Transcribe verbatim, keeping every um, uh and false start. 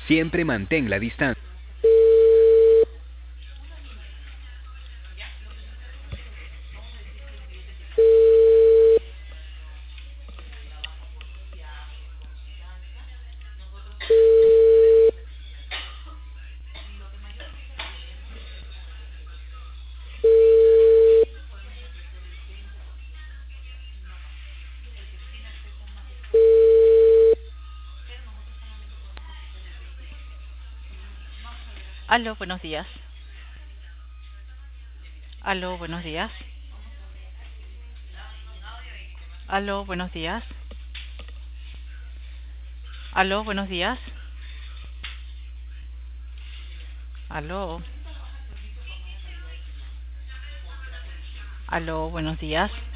Siempre mantén la distancia. Aló, buenos días. Aló, buenos días. Aló, buenos días. Aló, buenos días. Aló. Aló, buenos días.